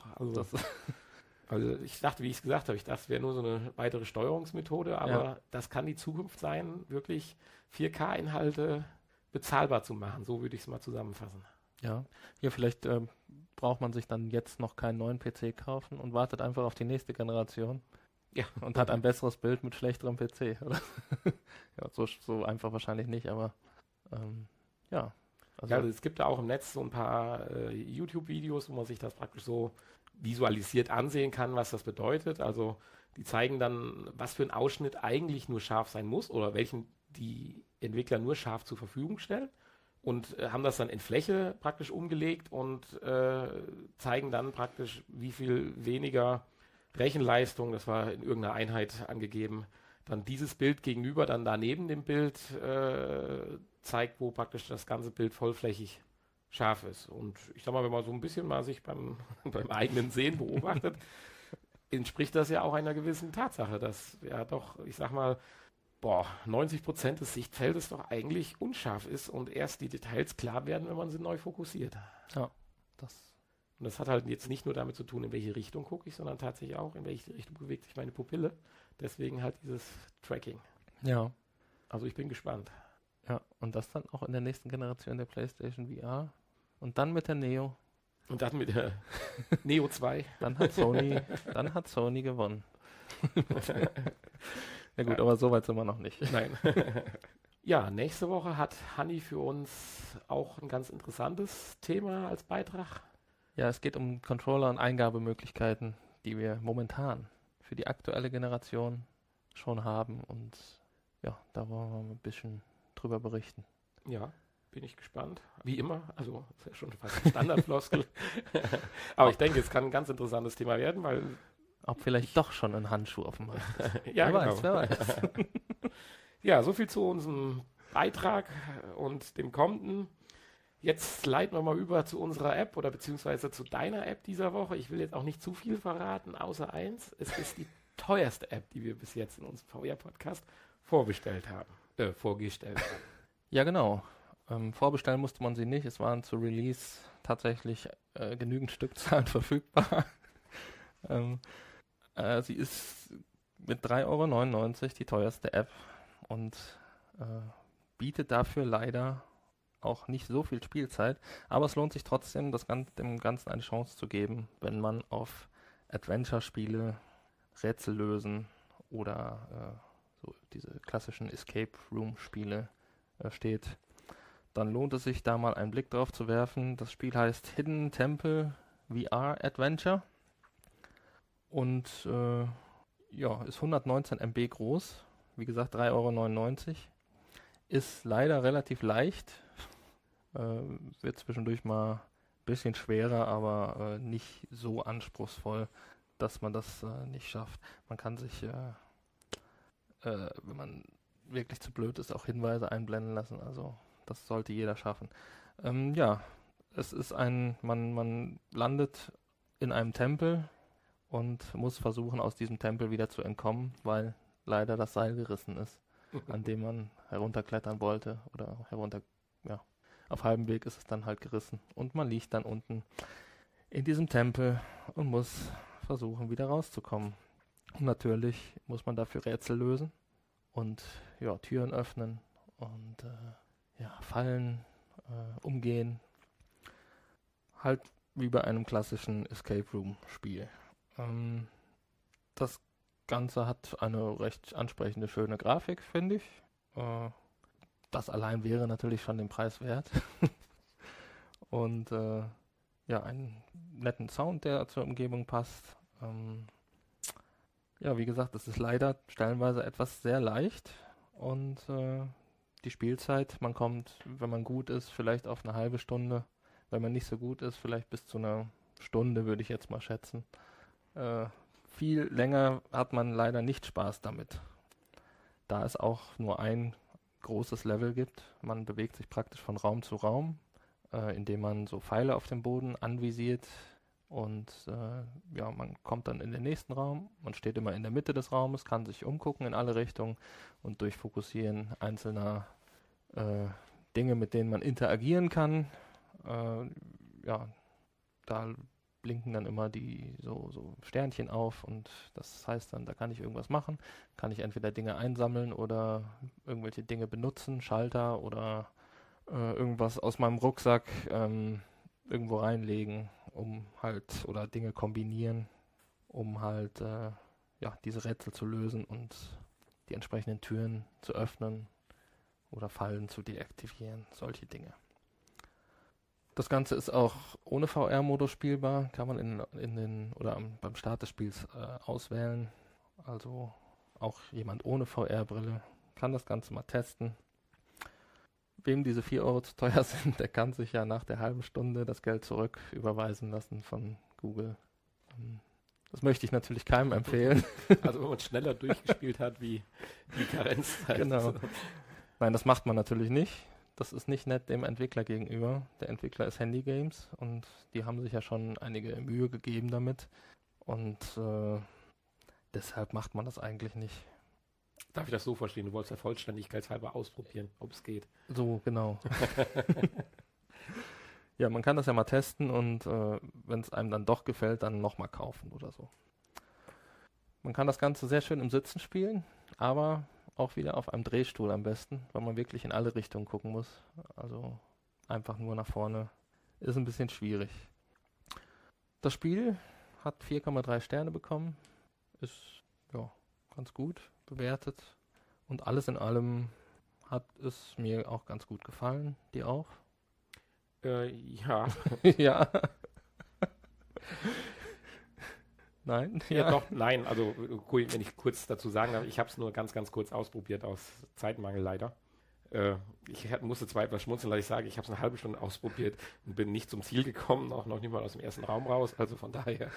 Also ich dachte, wie ich es gesagt habe, es wäre nur so eine weitere Steuerungsmethode, aber das kann die Zukunft sein, wirklich 4K-Inhalte bezahlbar zu machen. So würde ich es mal zusammenfassen. Ja, vielleicht braucht man sich dann jetzt noch keinen neuen PC kaufen und wartet einfach auf die nächste Generation. Ja. Und hat ein besseres Bild mit schlechterem PC, oder? Ja, so einfach wahrscheinlich nicht, aber ja. Also es gibt da auch im Netz so ein paar YouTube-Videos, wo man sich das praktisch so visualisiert ansehen kann, was das bedeutet. Also die zeigen dann, was für ein Ausschnitt eigentlich nur scharf sein muss oder welchen die Entwickler nur scharf zur Verfügung stellen und haben das dann in Fläche praktisch umgelegt und zeigen dann praktisch, wie viel weniger Rechenleistung, das war in irgendeiner Einheit angegeben, dann dieses Bild gegenüber dann daneben dem Bild zeigt, wo praktisch das ganze Bild vollflächig scharf ist. Und ich sag mal, wenn man so ein bisschen mal sich beim eigenen Sehen beobachtet, entspricht das ja auch einer gewissen Tatsache, dass ja doch, ich sag mal, 90% des Sichtfeldes doch eigentlich unscharf ist und erst die Details klar werden, wenn man sie neu fokussiert. Ja, und das hat halt jetzt nicht nur damit zu tun, in welche Richtung gucke ich, sondern tatsächlich auch, in welche Richtung bewegt sich meine Pupille. Deswegen halt dieses Tracking. Ja. Also ich bin gespannt. Ja, und das dann auch in der nächsten Generation der PlayStation VR. Und dann mit der Neo. Und dann mit der Neo 2. Dann hat Sony gewonnen. Ja gut, aber so weit sind wir noch nicht. Nein. Ja, nächste Woche hat Hanni für uns auch ein ganz interessantes Thema als Beitrag. Ja, es geht um Controller und Eingabemöglichkeiten, die wir momentan für die aktuelle Generation schon haben. Und ja, da wollen wir ein bisschen drüber berichten. Ja, bin ich gespannt. Wie immer, also ist ja schon fast eine Standardfloskel. Aber ich denke, es kann ein ganz interessantes Thema werden, weil... Ob vielleicht doch schon ein Handschuh auf dem Markt ist. Ja, wer weiß. Ja, soviel zu unserem Beitrag und dem kommenden. Jetzt leiten wir mal über zu unserer App oder beziehungsweise zu deiner App dieser Woche. Ich will jetzt auch nicht zu viel verraten, außer eins. Es ist die teuerste App, die wir bis jetzt in unserem VR-Podcast vorgestellt haben. Ja, genau. Vorbestellen musste man sie nicht. Es waren zu Release tatsächlich genügend Stückzahlen verfügbar. Sie ist mit 3,99 € die teuerste App und bietet dafür leider auch nicht so viel Spielzeit, aber es lohnt sich trotzdem, dem Ganzen eine Chance zu geben, wenn man auf Adventure-Spiele, Rätsel lösen oder so diese klassischen Escape-Room-Spiele steht. Dann lohnt es sich, da mal einen Blick drauf zu werfen. Das Spiel heißt Hidden Temple VR Adventure und ist 119 MB groß, wie gesagt 3,99 €. Ist leider relativ leicht, wird zwischendurch mal ein bisschen schwerer, aber nicht so anspruchsvoll, dass man das nicht schafft. Man kann sich, wenn man wirklich zu blöd ist, auch Hinweise einblenden lassen, also das sollte jeder schaffen. Es ist man landet in einem Tempel und muss versuchen, aus diesem Tempel wieder zu entkommen, weil leider das Seil gerissen ist, an dem man herunterklettern wollte oder auf halbem Weg ist es dann halt gerissen und man liegt dann unten in diesem Tempel und muss versuchen, wieder rauszukommen. Und natürlich muss man dafür Rätsel lösen und Türen öffnen und Fallen umgehen. Halt wie bei einem klassischen Escape Room Spiel. Das Ganze hat eine recht ansprechende, schöne Grafik, finde ich. Das allein wäre natürlich schon den Preis wert. Und einen netten Sound, der zur Umgebung passt. Wie gesagt, es ist leider stellenweise etwas sehr leicht. Und die Spielzeit, man kommt, wenn man gut ist, vielleicht auf eine halbe Stunde. Wenn man nicht so gut ist, vielleicht bis zu einer Stunde, würde ich jetzt mal schätzen. Viel länger hat man leider nicht Spaß damit. Da es auch nur ein großes Level gibt. Man bewegt sich praktisch von Raum zu Raum, indem man so Pfeile auf dem Boden anvisiert und man kommt dann in den nächsten Raum. Man steht immer in der Mitte des Raumes, kann sich umgucken in alle Richtungen und durch Fokussieren einzelner Dinge, mit denen man interagieren kann, da blinken dann immer die so Sternchen auf und das heißt dann, da kann ich irgendwas machen, kann ich entweder Dinge einsammeln oder irgendwelche Dinge benutzen, Schalter oder irgendwas aus meinem Rucksack irgendwo reinlegen, oder Dinge kombinieren, um halt diese Rätsel zu lösen und die entsprechenden Türen zu öffnen oder Fallen zu deaktivieren, solche Dinge. Das Ganze ist auch ohne VR-Modus spielbar, kann man beim Start des Spiels auswählen. Also auch jemand ohne VR-Brille kann das Ganze mal testen. Wem diese 4 € zu teuer sind, der kann sich ja nach der halben Stunde das Geld zurück überweisen lassen von Google. Das möchte ich natürlich keinem empfehlen. Also wenn man schneller durchgespielt hat wie die Karenzzeit. Genau. Nein, das macht man natürlich nicht. Das ist nicht nett dem Entwickler gegenüber. Der Entwickler ist Handy Games und die haben sich ja schon einige Mühe gegeben damit. Und deshalb macht man das eigentlich nicht. Darf ich das so verstehen? Du wolltest ja vollständigkeitshalber ausprobieren, ob es geht. So, genau. Ja, man kann das ja mal testen und wenn es einem dann doch gefällt, dann nochmal kaufen oder so. Man kann das Ganze sehr schön im Sitzen spielen, aber auch wieder auf einem Drehstuhl am besten, weil man wirklich in alle Richtungen gucken muss. Also einfach nur nach vorne ist ein bisschen schwierig. Das Spiel hat 4,3 Sterne bekommen, ist ganz gut bewertet und alles in allem hat es mir auch ganz gut gefallen. Dir auch? Ja. Ja. Nein? Ja, doch, nein. Also, wenn ich kurz dazu sagen darf, ich habe es nur ganz, ganz kurz ausprobiert, aus Zeitmangel leider. Ich musste zwar etwas schmunzeln, weil ich sage, ich habe es eine halbe Stunde ausprobiert und bin nicht zum Ziel gekommen, auch noch nicht mal aus dem ersten Raum raus, also von daher.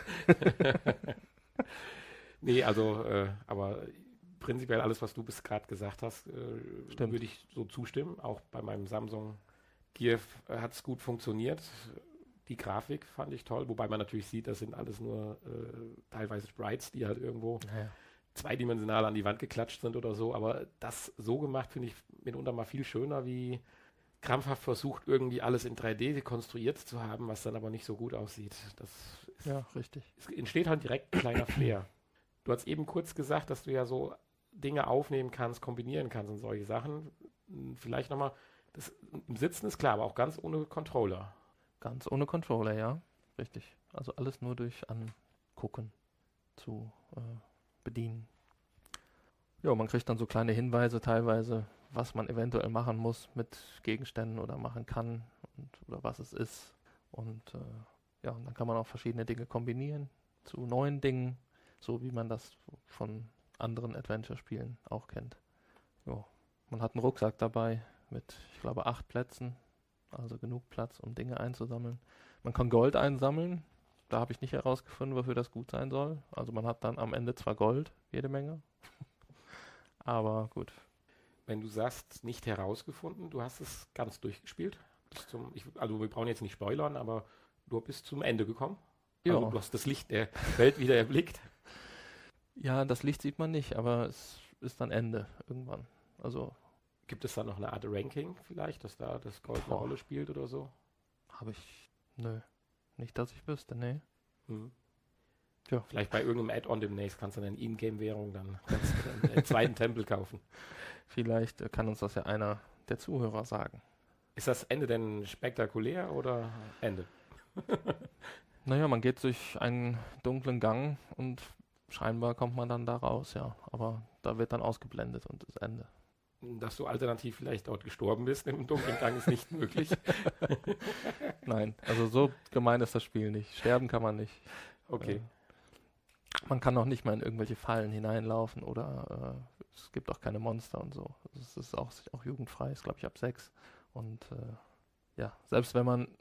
Nee, also, aber prinzipiell alles, was du bis gerade gesagt hast, würde ich so zustimmen. Auch bei meinem Samsung Gear hat es gut funktioniert. Die Grafik fand ich toll, wobei man natürlich sieht, das sind alles nur teilweise Sprites, die halt irgendwo zweidimensional an die Wand geklatscht sind oder so. Aber das so gemacht finde ich mitunter mal viel schöner, wie krampfhaft versucht, irgendwie alles in 3D konstruiert zu haben, was dann aber nicht so gut aussieht. Richtig. Es entsteht halt direkt ein kleiner Flair. Du hast eben kurz gesagt, dass du ja so Dinge aufnehmen kannst, kombinieren kannst und solche Sachen. Vielleicht nochmal, das im Sitzen ist klar, aber auch ganz ohne Controller. Ganz ohne Controller, ja. Richtig. Also alles nur durch Angucken zu bedienen. Ja, man kriegt dann so kleine Hinweise teilweise, was man eventuell machen muss mit Gegenständen oder machen kann oder was es ist. Und und dann kann man auch verschiedene Dinge kombinieren zu neuen Dingen, so wie man das von anderen Adventure-Spielen auch kennt. Jo. Man hat einen Rucksack dabei mit, ich glaube, 8 Plätzen, also genug Platz, um Dinge einzusammeln. Man kann Gold einsammeln, da habe ich nicht herausgefunden, wofür das gut sein soll. Also man hat dann am Ende zwar Gold, jede Menge, aber gut. Wenn du sagst, nicht herausgefunden, du hast es ganz durchgespielt. Also wir brauchen jetzt nicht spoilern, aber du bist zum Ende gekommen. Ja. Also du hast das Licht der Welt wieder erblickt. Ja, das Licht sieht man nicht, aber es ist dann Ende irgendwann. Also gibt es da noch eine Art Ranking vielleicht, dass da das Gold eine Rolle spielt oder so? Nö. Nicht, dass ich wüsste, nee. Ja. Vielleicht bei irgendeinem Add-on demnächst kannst du dann In-Game-Währung dann einen zweiten Tempel kaufen. Vielleicht kann uns das ja einer der Zuhörer sagen. Ist das Ende denn spektakulär oder Ende? Naja, man geht durch einen dunklen Gang und scheinbar kommt man dann da raus, ja. Aber da wird dann ausgeblendet und das Ende. Dass du alternativ vielleicht dort gestorben bist im dunklen Gang ist nicht möglich. Nein, also so gemein ist das Spiel nicht. Sterben kann man nicht. Okay. Man kann auch nicht mal in irgendwelche Fallen hineinlaufen oder es gibt auch keine Monster und so. Es ist auch jugendfrei, ist glaube ich ab 6. Und selbst wenn man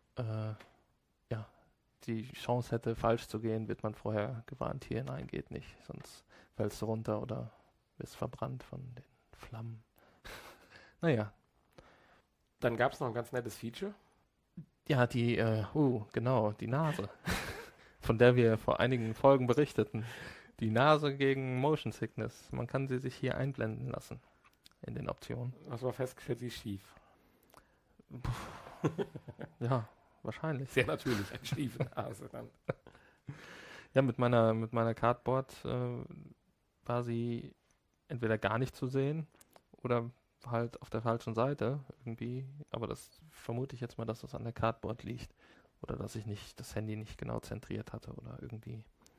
die Chance hätte, falsch zu gehen, wird man vorher gewarnt, hier hinein geht nicht, sonst fällst du runter oder wirst verbrannt von den Flammen. Naja. Dann gab es noch ein ganz nettes Feature. Ja, genau, die Nase, von der wir vor einigen Folgen berichteten. Die Nase gegen Motion Sickness. Man kann sie sich hier einblenden lassen in den Optionen. Das war festgestellt, sie ist schief. Ja, wahrscheinlich. Sehr natürlich, eine schiefe Nase dann. Ja, mit meiner Cardboard war sie entweder gar nicht zu sehen oder halt auf der falschen Seite irgendwie. Aber das vermute ich jetzt mal, dass das an der Cardboard liegt. Oder dass ich das Handy nicht genau zentriert hatte oder irgendwie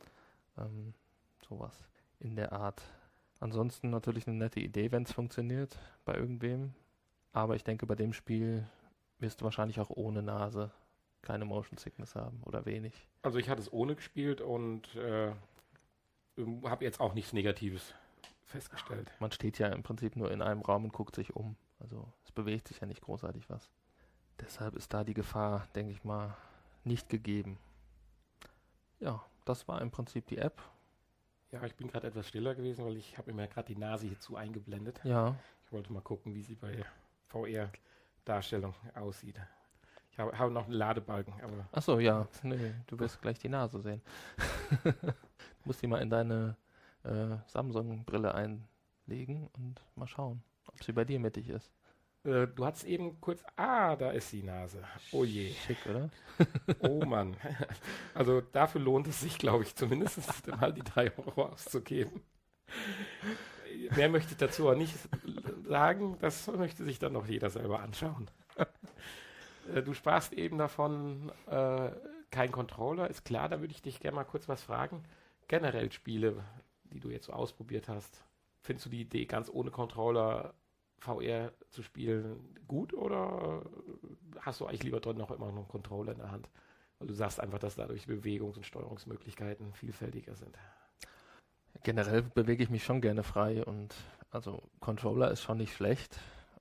sowas in der Art. Ansonsten natürlich eine nette Idee, wenn es funktioniert bei irgendwem. Aber ich denke, bei dem Spiel wirst du wahrscheinlich auch ohne Nase keine Motion Sickness haben oder wenig. Also ich hatte es ohne gespielt und habe jetzt auch nichts Negatives festgestellt. Man steht ja im Prinzip nur in einem Raum und guckt sich um. Also es bewegt sich ja nicht großartig was. Deshalb ist da die Gefahr, denke ich mal, nicht gegeben. Ja, das war im Prinzip die App. Ja, ich bin gerade etwas stiller gewesen, weil ich habe mir gerade die Nase hierzu eingeblendet. Ja. Ich wollte mal gucken, wie sie bei VR-Darstellung aussieht. Ich habe noch einen Ladebalken, aber... Achso, ja. Nee, du wirst gleich die Nase sehen. Du musst die mal in deine Samsung-Brille einlegen und mal schauen, ob sie bei dir mittig ist. Du hattest eben kurz... da ist die Nase. Oh je. Schick, oder? Oh Mann. Also dafür lohnt es sich, glaube ich, zumindest mal die 3 € auszugeben. Mehr möchte ich dazu auch nicht sagen. Das möchte sich dann noch jeder selber anschauen. Du sprachst eben davon, kein Controller. Ist klar, da würde ich dich gerne mal kurz was fragen. Generell Spiele, die du jetzt so ausprobiert hast. Findest du die Idee, ganz ohne Controller VR zu spielen, gut oder hast du eigentlich lieber drin noch immer noch einen Controller in der Hand? Weil du sagst einfach, dass dadurch Bewegungs- und Steuerungsmöglichkeiten vielfältiger sind. Generell bewege ich mich schon gerne frei und also Controller ist schon nicht schlecht,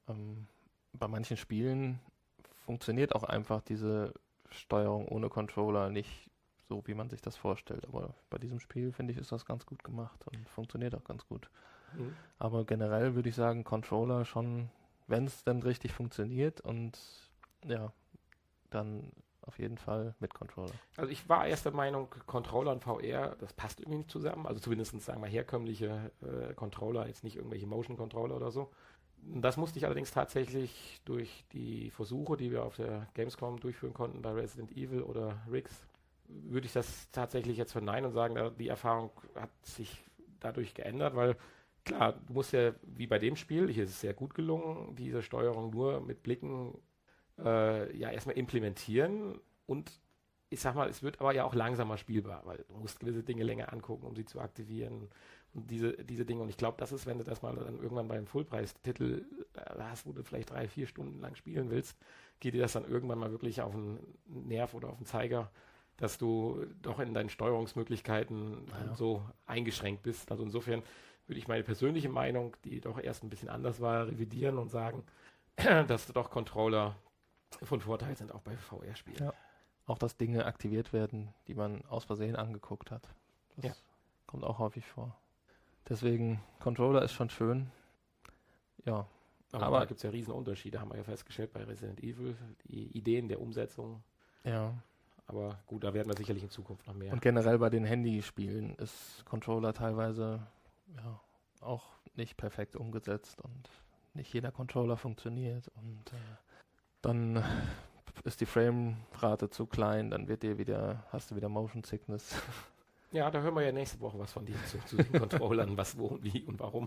bei manchen Spielen funktioniert auch einfach diese Steuerung ohne Controller nicht so, wie man sich das vorstellt. Aber bei diesem Spiel, finde ich, ist das ganz gut gemacht und funktioniert auch ganz gut. Mhm. Aber generell würde ich sagen, Controller schon, wenn es dann richtig funktioniert und ja, dann auf jeden Fall mit Controller. Also ich war erst der Meinung, Controller und VR, das passt irgendwie nicht zusammen. Also zumindest, sagen wir, herkömmliche Controller, jetzt nicht irgendwelche Motion-Controller oder so. Das musste ich allerdings tatsächlich durch die Versuche, die wir auf der Gamescom durchführen konnten bei Resident Evil oder Riggs, würde ich das tatsächlich jetzt verneinen und sagen, die Erfahrung hat sich dadurch geändert, weil klar, du musst ja, wie bei dem Spiel, hier ist es sehr gut gelungen, diese Steuerung nur mit Blicken erstmal implementieren und ich sag mal, es wird aber ja auch langsamer spielbar, weil du musst gewisse Dinge länger angucken, um sie zu aktivieren und diese Dinge. Und ich glaube, das ist, wenn du das mal dann irgendwann beim Fullpreistitel hast, wo du vielleicht 3-4 Stunden lang spielen willst, geht dir das dann irgendwann mal wirklich auf den Nerv oder auf den Zeiger, dass du doch in deinen Steuerungsmöglichkeiten so eingeschränkt bist. Also insofern würde ich meine persönliche Meinung, die doch erst ein bisschen anders war, revidieren und sagen, dass doch Controller von Vorteil sind, auch bei VR-Spielen. Ja. Auch, dass Dinge aktiviert werden, die man aus Versehen angeguckt hat. Das kommt auch häufig vor. Deswegen, Controller ist schon schön. Ja. Aber da gibt es ja riesen Unterschiede, haben wir ja festgestellt bei Resident Evil, die Ideen der Umsetzung. Ja. Aber gut, da werden wir sicherlich in Zukunft noch mehr. Und generell bei den Handyspielen ist Controller teilweise auch nicht perfekt umgesetzt und nicht jeder Controller funktioniert und dann ist die Framerate zu klein, dann hast du wieder Motion Sickness. Ja, da hören wir ja nächste Woche was von dir zu den Controllern, was, wo, wie und warum.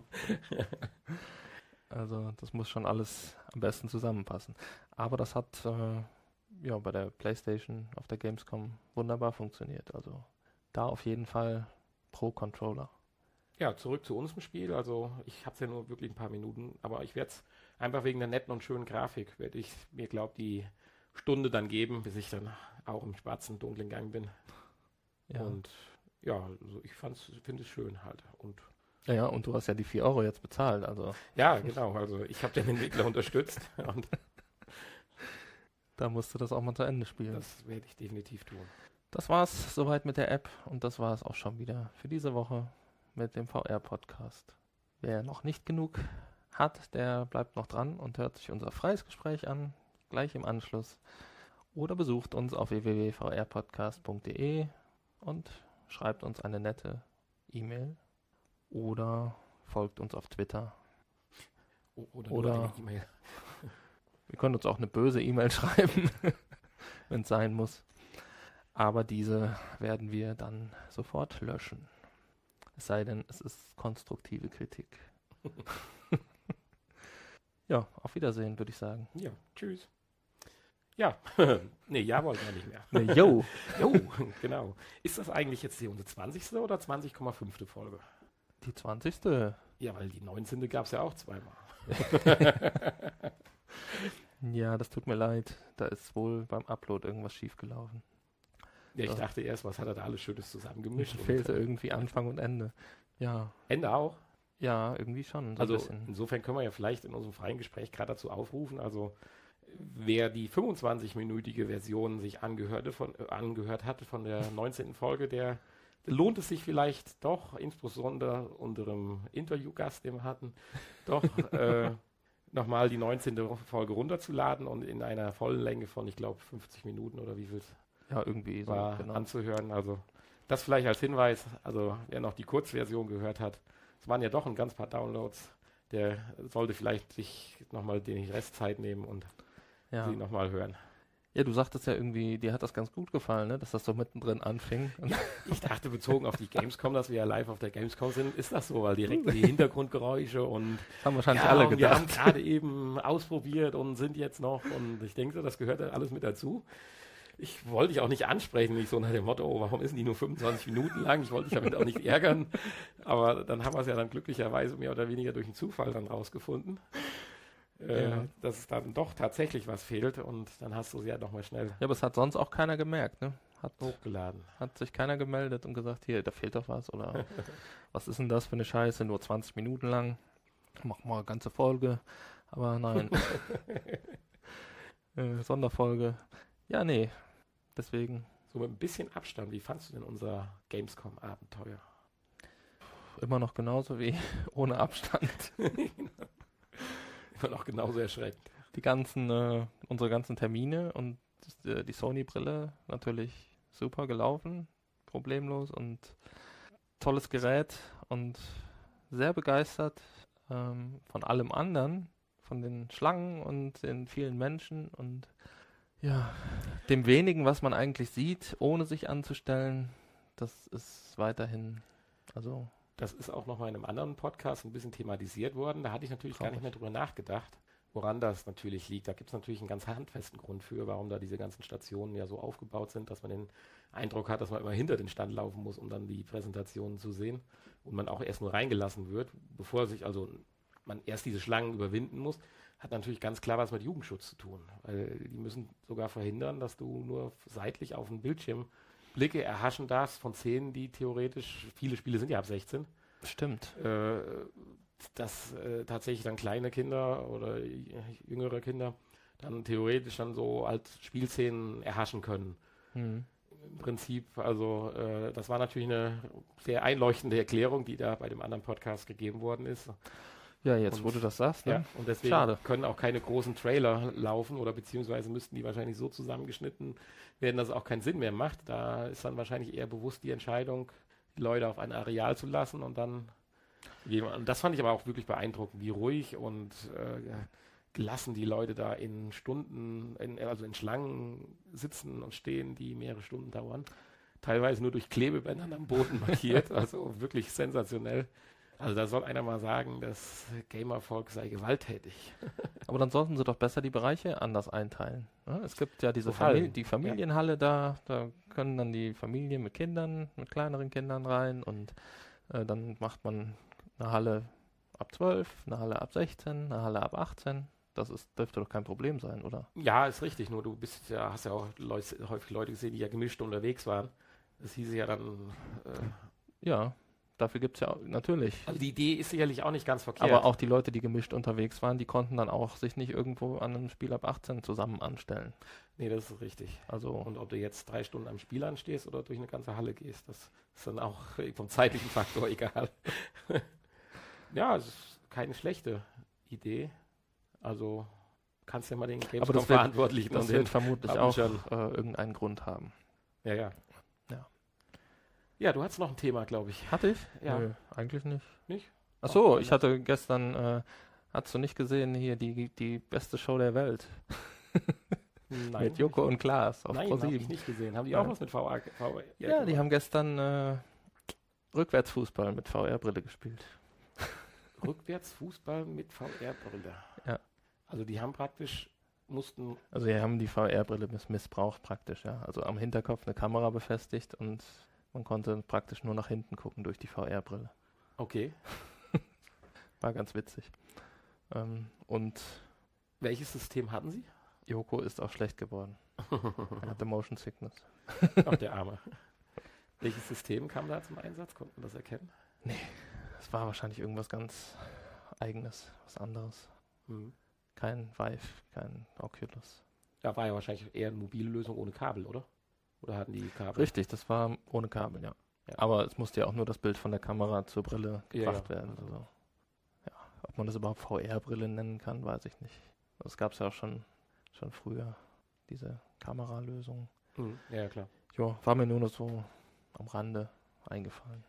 Also das muss schon alles am besten zusammenpassen. Aber das hat bei der PlayStation auf der Gamescom wunderbar funktioniert. Also da auf jeden Fall pro Controller. Ja, zurück zu unserem Spiel. Also ich habe es ja nur wirklich ein paar Minuten, aber ich werde es einfach wegen der netten und schönen Grafik, werde ich mir, glaube die Stunde dann geben, bis ich dann auch im schwarzen, dunklen Gang bin. Ja. Und ja, also ich finde es schön halt. Und ja, und du hast ja die 4 Euro jetzt bezahlt, also. Ja, genau. Also ich habe den Entwickler unterstützt und da musst du das auch mal zu Ende spielen. Das werde ich definitiv tun. Das war's soweit mit der App und das war es auch schon wieder für diese Woche mit dem VR-Podcast. Wer noch nicht genug hat, der bleibt noch dran und hört sich unser freies Gespräch an, gleich im Anschluss. Oder besucht uns auf www.vrpodcast.de und schreibt uns eine nette E-Mail oder folgt uns auf Twitter. Oder eine E-Mail. Wir können uns auch eine böse E-Mail schreiben, wenn es sein muss. Aber diese werden wir dann sofort löschen. Es sei denn, es ist konstruktive Kritik. Ja, auf Wiedersehen, würde ich sagen. Ja, tschüss. Ja, nee, ja wollten wir nicht mehr. Nee, yo. Jo, genau. Ist das eigentlich jetzt die unsere 20. oder 20,5. Folge? Die 20. Ja, weil die 19. gab es ja auch zweimal. Ja, das tut mir leid. Da ist wohl beim Upload irgendwas schiefgelaufen. Ja, ich dachte erst, was hat er da alles Schönes zusammengemischt? Fehlte irgendwie Anfang und Ende. Ja. Ende auch? Ja, irgendwie schon. So also ein bisschen. Insofern können wir ja vielleicht in unserem freien Gespräch gerade dazu aufrufen, also wer die 25-minütige Version sich angehört hat von der 19. Folge, der lohnt es sich vielleicht doch, insbesondere unserem Interviewgast, den wir hatten, doch nochmal die 19. Folge runterzuladen und in einer vollen Länge von, ich glaube, 50 Minuten oder wie viel ja, irgendwie so, war genau. anzuhören. Also das vielleicht als Hinweis, also wer noch die Kurzversion gehört hat, es waren ja doch ein ganz paar Downloads, der sollte vielleicht sich nochmal die Restzeit nehmen und sie nochmal hören. Ja, du sagtest ja irgendwie, dir hat das ganz gut gefallen, ne? Dass das so mittendrin anfing. Ja, ich dachte, bezogen auf die Gamescom, dass wir ja live auf der Gamescom sind, ist das so, weil direkt die Hintergrundgeräusche und das haben wahrscheinlich alle gedacht. Wir haben gerade eben ausprobiert und sind jetzt noch und ich denke, das gehört ja alles mit dazu. Ich wollte dich auch nicht ansprechen, nicht so nach dem Motto, oh, warum ist die nur 25 Minuten lang? Ich wollte dich damit auch nicht ärgern, aber dann haben wir es ja dann glücklicherweise mehr oder weniger durch einen Zufall dann rausgefunden. Dass es dann doch tatsächlich was fehlt und dann hast du es ja nochmal schnell. Ja, aber es hat sonst auch keiner gemerkt, ne? Hat hochgeladen. Hat sich keiner gemeldet und gesagt, hier, da fehlt doch was oder was ist denn das für eine Scheiße, nur 20 Minuten lang, mach mal eine ganze Folge. Aber nein. Sonderfolge. Ja, nee. Deswegen. So mit ein bisschen Abstand, wie fandst du denn unser Gamescom-Abenteuer? Immer noch genauso wie ohne Abstand. Immer noch genauso erschreckend. Unsere ganzen Termine und die Sony-Brille natürlich super gelaufen, problemlos und tolles Gerät und sehr begeistert von allem anderen, von den Schlangen und den vielen Menschen und ja, dem wenigen, was man eigentlich sieht, ohne sich anzustellen, das ist weiterhin, also... Das ist auch noch mal in einem anderen Podcast ein bisschen thematisiert worden. Da hatte ich natürlich gar nicht mehr drüber nachgedacht, woran das natürlich liegt. Da gibt es natürlich einen ganz handfesten Grund für, warum da diese ganzen Stationen ja so aufgebaut sind, dass man den Eindruck hat, dass man immer hinter den Stand laufen muss, um dann die Präsentationen zu sehen. Und man auch erst nur reingelassen wird, bevor man erst diese Schlangen überwinden muss. Hat natürlich ganz klar was mit Jugendschutz zu tun. Weil die müssen sogar verhindern, dass du nur seitlich auf den Bildschirm Blicke erhaschen darfst von Szenen, die theoretisch, viele Spiele sind ja ab 16. Stimmt. Dass tatsächlich dann kleine Kinder oder jüngere Kinder dann theoretisch dann so als Spielszenen erhaschen können. Im Prinzip, also das war natürlich eine sehr einleuchtende Erklärung, die da bei dem anderen Podcast gegeben worden ist. Ja, jetzt wo du das sagst, ne? Ja, und deswegen können auch keine großen Trailer laufen oder beziehungsweise müssten die wahrscheinlich so zusammengeschnitten werden, dass es auch keinen Sinn mehr macht. Da ist dann wahrscheinlich eher bewusst die Entscheidung, die Leute auf ein Areal zu lassen und dann... Und das fand ich aber auch wirklich beeindruckend, wie ruhig und gelassen die Leute da in Stunden, also in Schlangen sitzen und stehen, die mehrere Stunden dauern. Teilweise nur durch Klebebändern am Boden markiert, also wirklich sensationell. Also da soll einer mal sagen, das Gamervolk sei gewalttätig. Aber dann sollten sie doch besser die Bereiche anders einteilen. Ja, es gibt ja diese die Familienhalle da können dann die Familien mit Kindern, mit kleineren Kindern rein und dann macht man eine Halle ab 12, eine Halle ab 16, eine Halle ab 18. Dürfte doch kein Problem sein, oder? Ja, ist richtig, nur hast ja auch häufig Leute gesehen, die ja gemischt unterwegs waren. Das hieße ja dann... ja. Dafür gibt es ja natürlich. Also die Idee ist sicherlich auch nicht ganz verkehrt. Aber auch die Leute, die gemischt unterwegs waren, die konnten dann auch sich nicht irgendwo an einem Spiel ab 18 zusammen anstellen. Nee, das ist richtig. Also und ob du jetzt 3 Stunden am Spiel anstehst oder durch eine ganze Halle gehst, das ist dann auch vom zeitlichen Faktor egal. Ja, es ist keine schlechte Idee. Also kannst du ja mal den Gamescom-Verantwortlichen... Das wird vermutlich auch irgendeinen Grund haben. Ja, ja. Ja, du hattest noch ein Thema, glaube ich. Hatte ich? Ja. Nö, eigentlich nicht. Nicht? Achso, ich hatte gestern, hast du nicht gesehen, hier die beste Show der Welt? Nein. Mit Joko und Klaas auf Nein, ProSieben. habe ich nicht gesehen. Haben die auch was mit VR? Ja, die haben gestern Rückwärtsfußball mit VR-Brille gespielt. Rückwärtsfußball mit VR-Brille? Ja. Also die haben Also die haben die VR-Brille missbraucht praktisch, ja. Also am Hinterkopf eine Kamera befestigt und man konnte praktisch nur nach hinten gucken durch die VR-Brille. Okay. War ganz witzig. Und welches System hatten Sie? Joko ist auch schlecht geworden. Er hatte Motion Sickness. Ach, der Arme. Welches System kam da zum Einsatz? Konnten wir das erkennen? Nee, es war wahrscheinlich irgendwas ganz Eigenes, was anderes. Kein Vive, kein Oculus. Da war ja wahrscheinlich eher eine mobile Lösung ohne Kabel, oder? Oder hatten die Kabel? Richtig, das war ohne Kabel, ja. Aber es musste ja auch nur das Bild von der Kamera zur Brille gebracht werden. Also, ja. Ob man das überhaupt VR-Brille nennen kann, weiß ich nicht. Das gab es ja auch schon früher, diese Kameralösung. Ja, klar. Ja, war mir nur noch so am Rande eingefallen.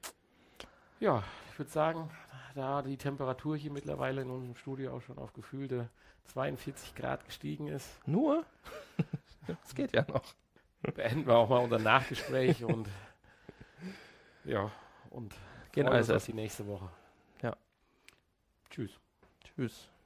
Ja, ich würde sagen, da die Temperatur hier mittlerweile in unserem Studio auch schon auf gefühlte 42 Grad gestiegen ist. Nur? Das geht ja noch. Beenden wir auch mal unser Nachgespräch und gehen freuen uns also auf die nächste Woche. Ja. Tschüss. Tschüss.